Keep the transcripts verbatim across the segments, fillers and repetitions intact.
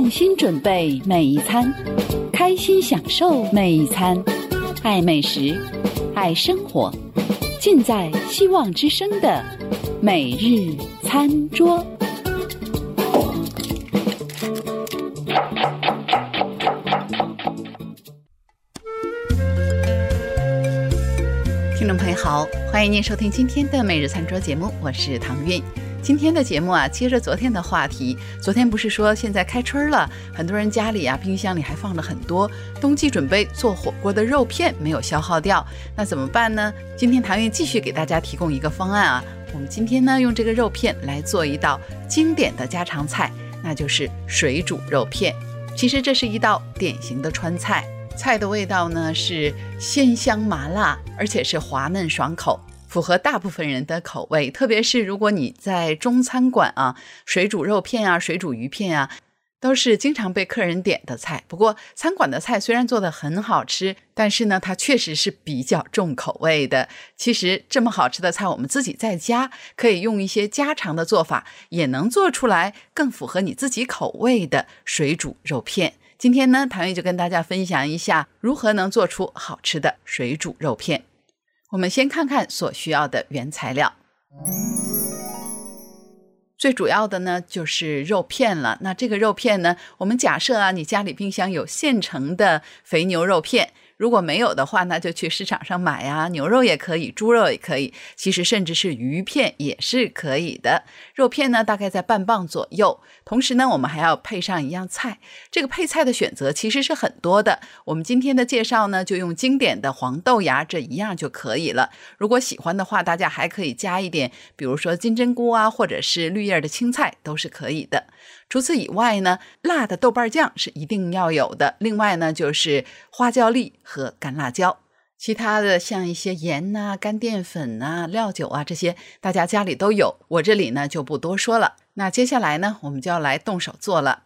用心准备每一餐，开心享受每一餐，爱美食，爱生活，尽在希望之声的每日餐桌。听众朋友好，欢迎您收听今天的每日餐桌节目，我是唐韵。今天的节目啊，接着昨天的话题。昨天不是说现在开春了，很多人家里啊，冰箱里还放了很多冬季准备做火锅的肉片没有消耗掉，那怎么办呢？今天唐韵继续给大家提供一个方案啊，我们今天呢用这个肉片来做一道经典的家常菜，那就是水煮肉片。其实这是一道典型的川菜，菜的味道呢是鲜香麻辣，而且是滑嫩爽口，符合大部分人的口味。特别是如果你在中餐馆啊，水煮肉片啊，水煮鱼片啊，都是经常被客人点的菜。不过餐馆的菜虽然做得很好吃，但是呢它确实是比较重口味的。其实这么好吃的菜，我们自己在家可以用一些家常的做法，也能做出来更符合你自己口味的水煮肉片。今天呢，唐韵就跟大家分享一下如何能做出好吃的水煮肉片。我们先看看所需要的原材料。最主要的呢就是肉片了。那这个肉片呢，我们假设啊，你家里冰箱有现成的肥牛肉片，如果没有的话，那就去市场上买啊，牛肉也可以，猪肉也可以，其实甚至是鱼片也是可以的。肉片呢大概在半磅左右。同时呢，我们还要配上一样菜，这个配菜的选择其实是很多的。我们今天的介绍呢，就用经典的黄豆芽这一样就可以了。如果喜欢的话，大家还可以加一点，比如说金针菇啊，或者是绿叶的青菜都是可以的。除此以外呢，辣的豆瓣酱是一定要有的。另外呢，就是花椒粒和干辣椒。其他的像一些盐啊、干淀粉啊、料酒啊，这些大家家里都有，我这里呢就不多说了。那接下来呢，我们就要来动手做了。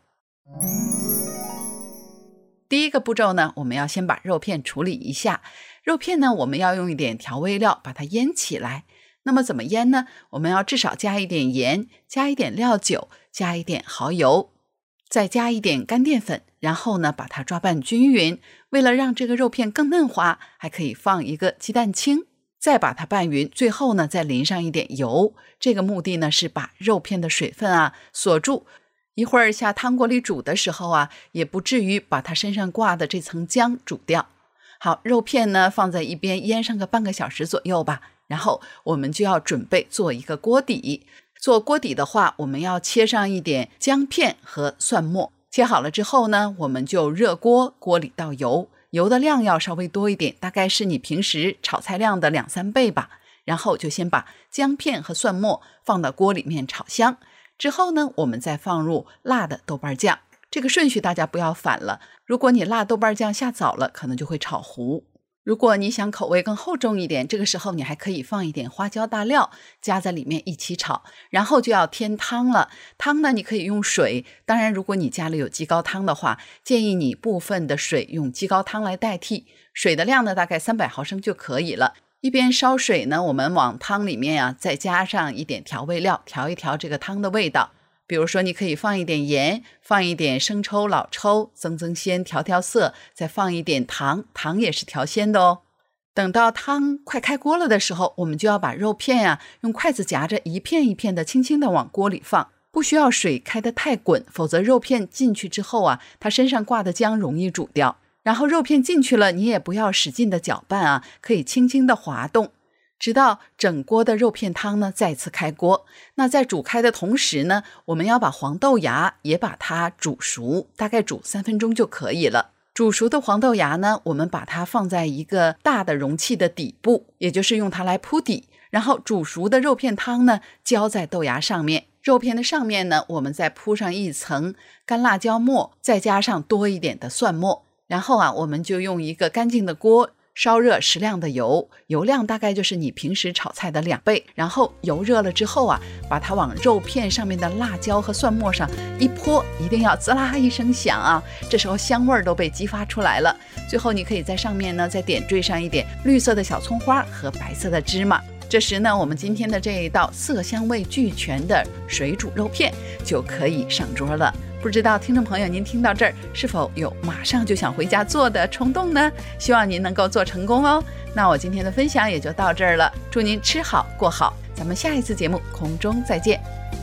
第一个步骤呢，我们要先把肉片处理一下。肉片呢，我们要用一点调味料把它腌起来。那么怎么腌呢？我们要至少加一点盐，加一点料酒，加一点蚝油，再加一点干淀粉，然后呢把它抓拌均匀。为了让这个肉片更嫩滑，还可以放一个鸡蛋清，再把它拌匀，最后呢再淋上一点油。这个目的呢是把肉片的水分啊锁住，一会儿下汤锅里煮的时候啊，也不至于把它身上挂的这层浆煮掉。好，肉片呢放在一边腌上个半个小时左右吧。然后我们就要准备做一个锅底。做锅底的话，我们要切上一点姜片和蒜末。切好了之后呢，我们就热锅，锅里倒油，油的量要稍微多一点，大概是你平时炒菜量的两三倍吧。然后就先把姜片和蒜末放到锅里面炒香。之后呢，我们再放入辣的豆瓣酱。这个顺序大家不要反了，如果你辣豆瓣酱下早了，可能就会炒糊。如果你想口味更厚重一点，这个时候你还可以放一点花椒大料加在里面一起炒。然后就要添汤了。汤呢，你可以用水，当然如果你家里有鸡高汤的话，建议你部分的水用鸡高汤来代替。水的量呢大概三百毫升就可以了。一边烧水呢，我们往汤里面啊再加上一点调味料，调一调这个汤的味道。比如说你可以放一点盐，放一点生抽、老抽，增增鲜，调调色，再放一点糖，糖也是调鲜的哦。等到汤快开锅了的时候，我们就要把肉片啊用筷子夹着一片一片的轻轻的往锅里放，不需要水开得太滚，否则肉片进去之后啊，它身上挂的浆容易煮掉。然后肉片进去了，你也不要使劲的搅拌啊，可以轻轻的滑动。直到整锅的肉片汤呢再次开锅。那在煮开的同时呢，我们要把黄豆芽也把它煮熟，大概煮三分钟就可以了。煮熟的黄豆芽呢，我们把它放在一个大的容器的底部，也就是用它来铺底。然后煮熟的肉片汤呢浇在豆芽上面，肉片的上面呢我们再铺上一层干辣椒末，再加上多一点的蒜末。然后啊，我们就用一个干净的锅烧热适量的油，油量大概就是你平时炒菜的两倍。然后油热了之后啊，把它往肉片上面的辣椒和蒜末上一泼，一定要滋啦一声响啊，这时候香味都被激发出来了。最后你可以在上面呢再点缀上一点绿色的小葱花和白色的芝麻。这时呢，我们今天的这一道色香味俱全的水煮肉片就可以上桌了。 不知道听众朋友您听到这儿是否有马上就想回家做的冲动呢？希望您能够做成功哦。那我今天的分享也就到这儿了，祝您吃好过好，咱们下一次节目空中再见。